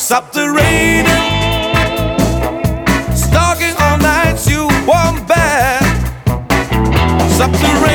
Subterranean, stalking all nights, you want bad. Subterranean.